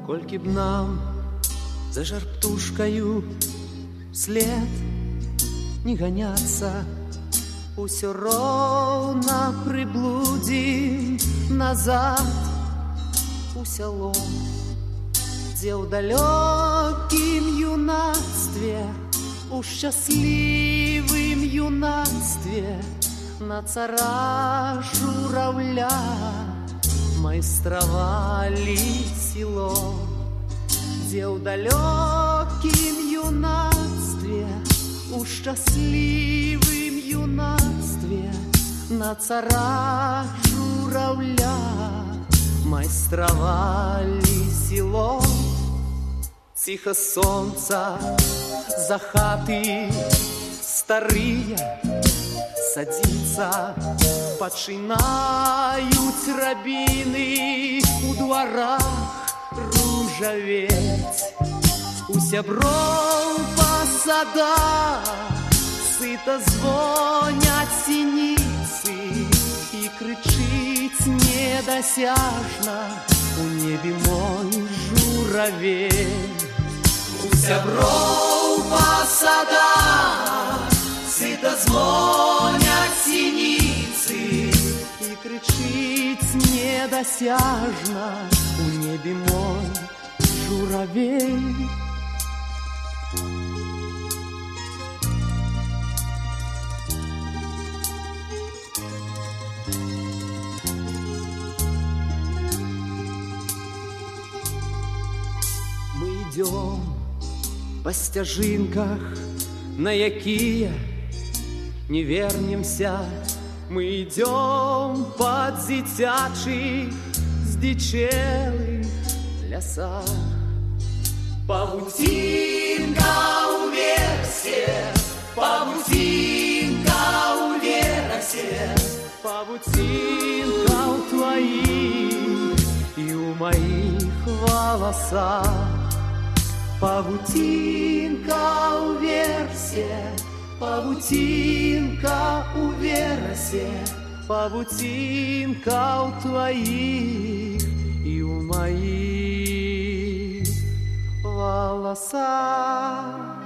Колькі б нам за жар-птушкаю вслед не ганяцца, усё роўна прыблудзім назад у сяло, дзе ў далёкім юнацтве, у шчаслівым юнацтве на цара журавля майстравалі село, дзе ў далёкім юнацтве, у шчаслівым юнацтве на цара журавля майстравалі село. Ціха сонца за хаты старыя садзіцца, пачынаюць рабіны у дварах ружавець, у сяброў па садах сыта звоняць сініцы і крычыць недасяжна у небе мой журавель. У сяброў па садах сыта звоняць сініцы і крычыць недасяжна у небе мой журавель. Мы идем по сцяжынках, на якія не вернемся. Мы идем по дзіцячых здичелых лясах. Павуцінка ў версе, павуцінка ў верасе, павуцінка ў тваіх і ў маіх валасах. Павуцінка ў версе, павуцінка ў верасе, павуцінка ў тваіх і ў маіх валасах.